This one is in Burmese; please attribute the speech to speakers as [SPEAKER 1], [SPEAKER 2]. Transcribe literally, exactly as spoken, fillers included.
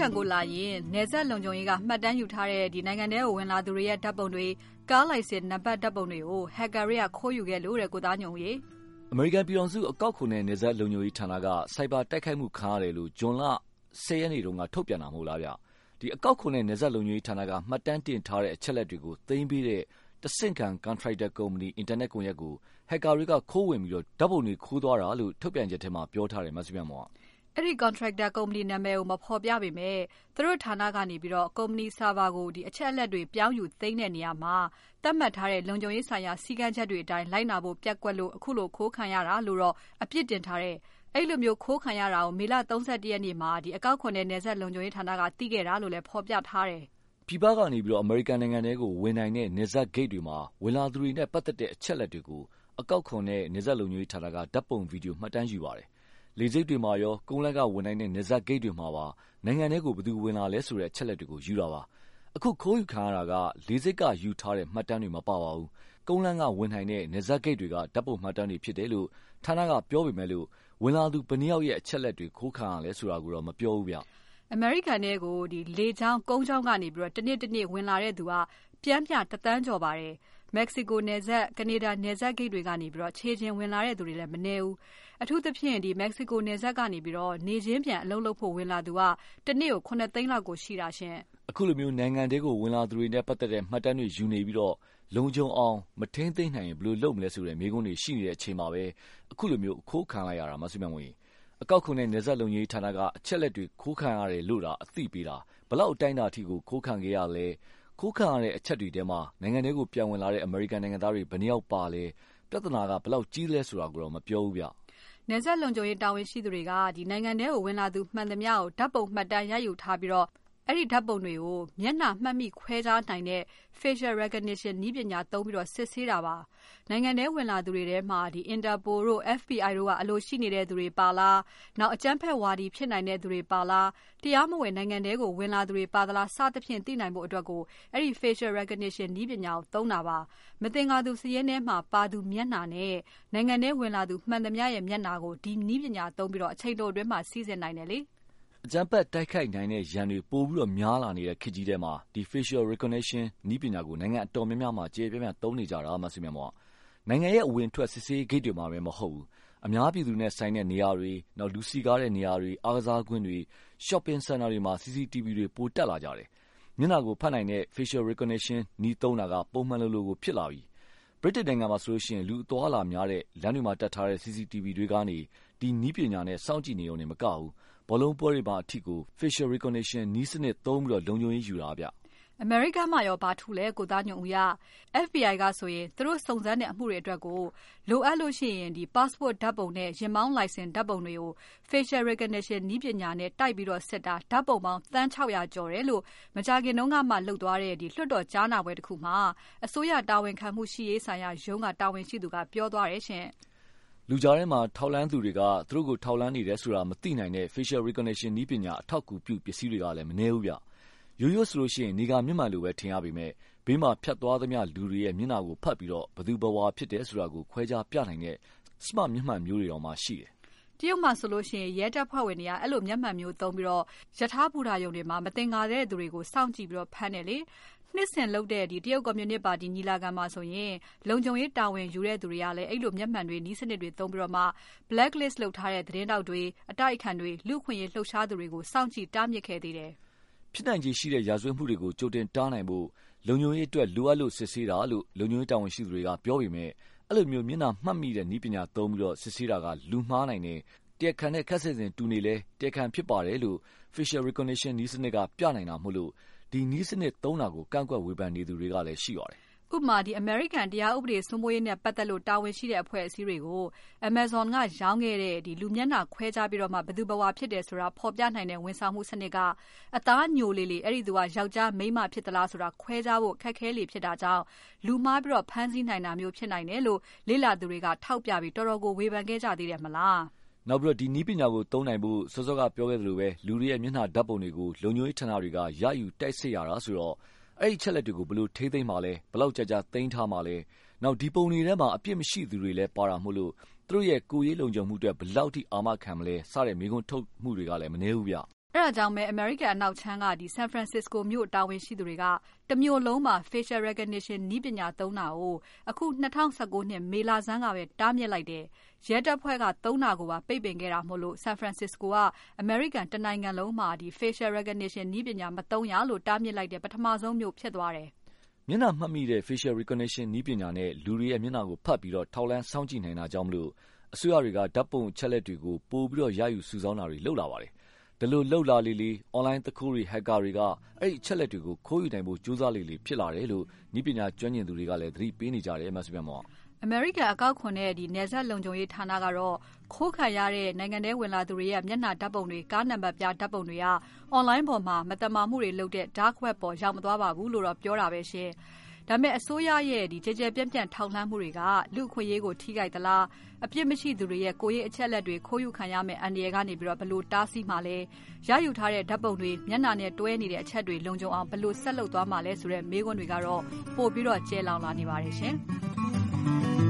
[SPEAKER 1] ကန်ကိုလာရင်နယ်စပ်လုံခြုံရေးကမှတ်တမ်းယူထားတဲ့ဒီနိုင်ငံထဲကိုဝင်လာသူတွေရဲ့ဓာတ်ပုံတွေကားလိုင်စင်နံပါတ်ဓာတ်ပုံတွေကို hacker တွေကခိုးယူခဲ့လို့တဲ့ကိုသားညုံရေ
[SPEAKER 2] အမေရိကန်ပြည်ထောင်စုအကောက်ခွန်နဲ့နယ်စပ်လုံခြုံရေးဌာနကစိုက်ဘာတိုက်ခိုက်မှုခံရတယ်လို့ဂျွန်လဆယ်ရက်နေ့တုန်းကထုတ်ပြန်တာမဟုတ်လားဗျဒီအကောက်ခွန်နဲ့နယ်စပ်လုံခြုံရေးဌာနကမှတ်တမ်းတင်ထားတဲ့အချက်လက်တွေကိုသိမ်းပြီးတဲ့တဆင့်ခံ contractor company internet ကွန်ရက်ကို hacker တွေကခိုးဝင်ပြီးတော့ဓာတ်ပုံတွေခိုးသွားတာလို့ထုတ်ပြန်ချက်ထဲမှာပြောထားတယ်မဆုမြတ်မောင်
[SPEAKER 1] အဲ့ဒီ contractor company နာမည်ကိုမဖော်ပြပေမဲ့သူတို့ဌာနကနေပြီးတော့ company server ကိုဒီအချက်အလက်တွေပြောင်းယူသိမ်းတဲ့နေရာမှာသတ်မှတ်ထားတဲ့လုံခြုံရေးဆိုင်ရာစည်းကမ်းချက်တွေအတိုင်းလိုက်နာဖို့ပြက်ကွက်လို့အခုလိုခိုးခံရတာလို့တော့အပြစ်တင်ထားတဲ့အဲ့လိုမျိုးခိုးခံရတာကိုမေလ၃၁ရက်နေ့မှာဒီအကောက်ခွန်တဲ့နယ်စပ်လုံခြုံရေးဌာနကသိခဲ့တာလို့လည်းဖော်ပြထားတယ်
[SPEAKER 2] ပြည်ပကနေပြီးတော့အမေရိကန်နိုင်ငံတွေကိုဝင်နိုင်တဲ့နယ်စပ်ဂိတ်တွေမှာဝင်လာသူတွေနဲ့ပတ်သက်တဲ့အချက်လက်တွေကိုအကောက်ခွန်နဲ့နယ်စပ်လုံခြုံရေးဌာနကဓာတ်ပုံဗီဒီယိုမှတ်တမ်းယူပါတယ်လေဆိပ်တွေမှာရောကုန်းလက်ကဝင်နိုင်တဲ့နယ်စပ်ဂိတ်တွေမှာပါနိုင်ငံတွေကိုဘယ်သူဝင်လာလဲဆိုတဲ့အချက်လက်တွေကိုယူတာပါအခုခိုးယူခံရတာကလေဆိပ်ကယူထားတဲ့မှတ်တမ်းတွေမပါပါဘူးကုန်းလက်ကဝင်နိုင်တဲ့နယ်စပ်ဂိတ်တွေကဓာတ်ပုံမှတ်တမ်းတွေဖြစ်တယ်လို့ဌာနကပြောပေမဲ့လို့ဝင်လာသူဘယ်နှယောက်ရဲ့အချက်လက်တွေခိုးခံရလဲဆိုတာကိုတော့မပြောဘူးဗျ
[SPEAKER 1] အမေရိကန်နဲ့ကိုဒီလေချောင်းကုန်းချောင်းကနေပြီးတော့တနေ့တနေ့ဝင်လာတဲ့သူကပြန်ပြတသန်းကျော်ပါတယ်မက္ကဆီကိုနယ်စပ်ကနေဒါနယ်စပ်ဂိတ်တွေကနေပြီးတော့ခြေချင်းဝင်လာတဲ့သူတွေလည်းမနေဘူးအထူးသဖြင့်ဒီမက္ကဆီကိုနယ်စပ်ကနေပြီးတော့နေချင်းပြန်အလုံးလုံးဖို့ဝင်လာသူကတနေ့ကိုခုနှစ်သိန်းလောက်ကိုရှိတာရှင်
[SPEAKER 2] အခုလိုမျိုးနိုင်ငံတွေကိုဝင်လာသူတွေနဲ့ပတ်သက်တဲ့မှတ်တမ်းတွေယူနေပြီးတော့လုံခြုံအောင်မထင်းသိမ်းနိုင်ရင်ဘယ်လိုလုပ်မလဲဆိုတဲ့မေးခွန်းတွေရှိနေတဲ့အချိန်မှာပဲအခုလိုမျိုးခိုးခံလိုက်ရတာမဆုမြတ်မွေအကောက်ခွန်နဲ့နယ်စပ်လုံခြုံရေးဌာနကအချက်လက်တွေခိုးခံရတယ်လို့တာအသိပေးတာဘလောက်အတိုင်းအတာအထိကိုခိုးခံခဲ့ရလဲခိုးခံရတဲ့အချက်တွေထဲမှာနိုင်ငံတွေကိုပြန်ဝင်လာတဲ့အမေရိကန်နိုင်ငံသားတွေဘယ်နှယောက်ပါလဲပြဿနာကဘလောက်ကြီးလဲဆိုတာကိုတော့မပြောဘူးဗျ
[SPEAKER 1] နယ်စပ်လုံခြုံရေးတာဝန်ရှိသူတွေကဒီနိုင်ငံတွေကိုဝင်လာသူမှန်သမျှကိုဓာတ်ပုံမှတ်တမ်းရယူထားပြီးတော့အဲ့ဒီဓာတ်ပုံတွေကိုမျက်နှာမှတ်မိခွဲခြားနိုင်တဲ့ facial recognition နည်းပညာသုံးပြီးတော့စစ်ဆေးတာပါနိုင်ငံထဲဝင်လာသူတွေထဲမှာဒီ Interpol တို့ F B I တို့ကအလိုရှိနေတဲ့သူတွေပါလားနောက်အကြမ်းဖက်ဝါဒီဖြစ်နိုင်တဲ့သူတွေပါလားတရားမဝင်နိုင်ငံတွေကိုဝင်လာသူတွေပါသလားစသဖြင့်သိနိုင်ဖို့အတွက်ကိုအဲ့ဒီ facial recognition နည်းပညာကိုသုံးတာပါမသင်္ကာသူစည်ရင်းထဲမှာပါသူမျက်နှာနဲ့နိုင်ငံထဲဝင်လာသူမှန်သမျှရဲ့မျက်နှာကိုဒီနည်းပညာသုံးပြီးတော့အချိန်တိုအတွင်းမှာစီစဉ်နိုင်တယ်လေ
[SPEAKER 2] အကြမ်းဖက်တိုက်ခိုက်နိုင်တဲ့ရန်တွေပို့ပြီးတော့များလာနေတဲ့ခေတ်ကြီးထဲမှာဒီ facial recognition နည်းပညာကိုနိုင်ငံအတော်များများမှာကျေပြန့်ပြန့်သုံးနေကြတာမှဆိုမြတ်မောနိုင်ငံရဲ့အဝင်ထွက်စစ်ဆေးဂိတ်တွေမှာပဲမဟုတ်ဘူးအများပြည်သူနဲ့ဆိုင်တဲ့နေရာတွေနောက်လူစီကားတဲ့နေရာတွေအားကစားကွင်းတွေ shopping center တွေမှာ C C T V တွေပိုတက်လာကြတယ်မျက်နှာကိုဖတ်နိုင်တဲ့ facial recognition နည်းသုံးတာကပုံမှန်လိုလိုကိုဖြစ်လာပြီဗြိတိန်နိုင်ငံမှာဆိုလို့ရှိရင်လူအသွားလာများတဲ့လမ်းတွေမှာတက်ထားတဲ့ C C T V တွေကနေဒီနည်းပညာနဲ့စောင့်ကြည့်နေုံနဲ့မကဘူးဘောလုံးပွဲတွေမှာအထီကို facial recognition နည်းစနစ်သုံးပြီးတော့လုံခြုံရေးယူတာဗျ
[SPEAKER 1] အမေရိကန်မှာရောဘာထူလဲကိုသားညုံဦးရ F B I ကဆိုရင်သူတို့စုံစမ်းတဲ့အမှုတွေအတွက်ကိုလိုအပ်လို့ရှိရင်ဒီ passport ဓာတ်ပုံနဲ့ရင်မောင်း license ဓာတ်ပုံတွေကို facial recognition နည်းပညာနဲ့တိုက်ပြီးတော့စစ်တာဓာတ်ပုံပေါင်းသန်း၆ရာကျော်တယ်လို့မကြာခင်တုန်းကမှလှုပ်သွားတဲ့ဒီလွှတ်တော်ကြားနာပွဲတစ်ခုမှာအစိုးရတာဝန်ခံမှုရှိရေးဆိုင်ရာရုံးကတာဝန်ရှိသူကပြောသွားတယ်ရှင်
[SPEAKER 2] လူကြားထဲမှာထောက်လန်းသူတွေကသူတို့ကိုထောက်လန်းနေတယ်ဆိုတာမသိနိုင်တဲ့ facial recognition နည်းပညာအထောက်အကူပြုပစ္စည်းတွေကလည်းမနည်းဘူးဗျရိုးရိုးဆိုလို့ရှိရင်နေကမျက်မှန်လိုပဲထင်ရပေမဲ့ဘေးမှာဖြတ်သွားသမျှလူတွေရဲ့မျက်နှာကိုဖတ်ပြီးတော့ဘယ်သူဘဝဖြစ်တယ်ဆိုတာကိုခွဲခြားပြနိုင်တဲ့ smart မျက်မှန်မျိုးတွေတော့မှရှိတယ်
[SPEAKER 1] တရုတ်မှာဆိုလို့ရှိရင်ရဲတပ်ဖွဲ့ဝင်တွေကအဲ့လိုမျက်မှန်မျိုးသုံးပြီးတော့ယထာဘူတာယုံတွေမှာမတင်ကားတဲ့သူတွေကိုစောင့်ကြည့်ပြီးတော့ဖမ်းတယ်လေနှစ်စဉ်လုပ်တဲ့ဒီတရုတ်ကွန်မြူနစ်ပါတီညီလာခံမှာဆိုရင်လုံခြုံရေးတာဝန်ယူတဲ့သူတွေကလည်းအဲ့လိုမျက်မှန်တွေနီးစနစ်တွေသုံးပြီးတော့မှ blacklist လုပ်ထားတဲ့သတင်းတောက်တွေအတိုက်အခံတွေလူခွင့်ရေးလှုပ်ရှားသူတွေကိုစောင့်ကြည့်တားမြစ်ခဲ့သေးတယ်
[SPEAKER 2] ဖြစ်နိုင်ခြေရှိတဲ့ရာဇဝတ်မှုတွေကိုကြိုတင်တားနိုင်ဖို့လုံခြုံရေးအတွက်လိုအပ်လို့စစ်ဆေးတာလို့လုံခြုံရေးတာဝန်ရှိသူတွေကပြောပေမဲ့အဲ့လိုမျိုးမျက်နှာမှတ်မိတဲ့နည်းပညာသုံးပြီးတော့စစ်ဆေးတာကလူမှားနိုင်တယ်တရားခံတဲ့ခက်ဆင်စင်တူနေလဲတရားခံဖြစ်ပါတယ်လို့ facial recognition နည်းစနစ်ကပြနိုင်တာမို့လို့ဒီနည်းစနစ်သုံးတာကိုကန့်ကွက်ဝေဖန်နေသူတွေကလည်းရှိပါတယ်
[SPEAKER 1] ဥပမာဒီ American တရားဥပဒေစိုးမိုးရေးနဲ့ပတ်သက်လို့တာဝန်ရှိတဲ့အဖွဲ့အစည်းတွေကို Amazon ကရောင်းခဲ့တဲ့ဒီလူမျက်နှာခွဲခြားပြီးတော့မှဘယ်သူဘဝဖြစ်တယ်ဆိုတာဖော်ပြနိုင်တဲ့ဝန်ဆောင်မှုစနစ်ကအသားညိုလေးလေးအဲ့ဒီသူကယောက်ျားမိန်းမဖြစ်သလားဆိုတာခွဲခြားဖို့ခက်ခဲလေဖြစ်တာကြောင့်လူမှားပြီးတော့ဖမ်းဆီးနိုင်တာမျိုးဖြစ်နိုင်တယ်လို့လေ့လာသူတွေကထောက်ပြပြီးတော်တော်ကိုဝေဖန်ခဲ့ကြသေးတယ်မလား
[SPEAKER 2] နောက်ပြီးတော့ဒီနည်းပညာကိုသုံးနိုင်ဖို့စောစောကပြောခဲ့သလိုပဲလူတွေရဲ့မျက်နှာဓာတ်ပုံတွေကိုလုံခြုံရေးဌာနတွေကရယူတိုက်စစ်ရတာဆိုတော့အဲ့ဒီချက်လက်တွေကိုဘယ်လိုထိသိမ်းမှာလဲဘယ်လောက်ကြာကြာသိမ်းထားမှာလဲနောက်ဒီပုံတွေထဲမှာအပြစ်မရှိသူတွေလည်းပါတာမို့လို့သူတို့ရဲ့ကိုယ်ရေးလုံခြုံမှုအတွက်ဘယ်လောက်ထိအာမခံမလဲစတဲ့မိကွန်းထုတ်မှုတွေကလည်းမနည်းဘူးဗျ
[SPEAKER 1] အဲ့ဒါကြောင့်ပဲ American အနောက်ခြမ်းကဒီ San Francisco မြို့တာဝန်ရှိသူတွေကတမျိုးလုံးမှာ facial recognition နည်းပညာသုံးတာကိုအခု၂၀၁၉နှစ်မေလဆန်းကပဲတားမြစ်လိုက်တယ်။ရဲတပ်ဖွဲ့ကသုံးတာကိုပါပိတ်ပင်ခဲ့တာမို့လို့ San Francisco က American တနိုင်ငံလုံးမှာဒီ facial recognition နည်းပညာမသုံးရလို့တားမြစ်လိုက်တဲ့ပထမဆုံးမြို့ဖြစ်သွားတယ်
[SPEAKER 2] ။မျက်နှာမှတ်မိတဲ့ facial recognition နည်းပညာနဲ့လူတွေရဲ့မျက်နှာကိုဖတ်ပြီးတော့ထောက်လှမ်းစောင့်ကြည့်နိုင်တာကြောင့်မလို့အစိုးရတွေကဓာတ်ပုံအချက်လက်တွေကိုပို့ပြီးတော့ရယူစုဆောင်းတာတွေလုပ်လာပါတယ်။ဒီလိုလှုပ်လာလေလေ online တခိုးတွေ hacker တွေကအဲ့ဒီအချက်လက်တွေကိုခိုးယူနိုင်ဖို့ကြိုးစားလေလေဖြစ်လာတယ်လို့နည်းပညာကျွမ်းကျင်သူတွေကလည်းသတိပေးနေကြတယ်မဆုမြတ်မောင်
[SPEAKER 1] ။ American အကောက်ခွန်တဲ့ဒီနယ်စပ်လုံခြုံရေးဌာနကတော့ခိုးခံရတဲ့နိုင်ငံထဲဝင်လာသူတွေရဲ့မျက်နှာဓာတ်ပုံတွေကားနံပါတ်ပြဓာတ်ပုံတွေက online ပေါ်မှာမတမာမှုတွေလုပ်တဲ့ dark web ပေါ်ရောက်မသွားပါဘူးလို့တော့ပြောတာပဲရှင်။ဒါပေမဲ့အစိုးရရဲ့ဒီကြဲကြဲပြန့်ပြန့်ထောက်လှမ်းမှုတွေကလူအခွင့်အရေးကိုထိခိုက်သလားအပြစ်မရှိသူတွေရဲ့ကိုယ်ရေးအချက်လက်တွေခိုးယူခံရမယ့်အန္တရာယ်ကနေပြီးတော့ဘယ်လိုတားဆီးမှလဲရယူထားတဲ့ဓာတ်ပုံတွေမျက်နှာနဲ့တွဲနေတဲ့အချက်တွေလုံခြုံအောင်ဘယ်လိုဆက်လုပ်သွားမှလဲဆိုတဲ့မေးခွန်းတွေကတော့ပို့ပြီးတော့ကျဲလောင်လာနေပါတယ်ရှင်။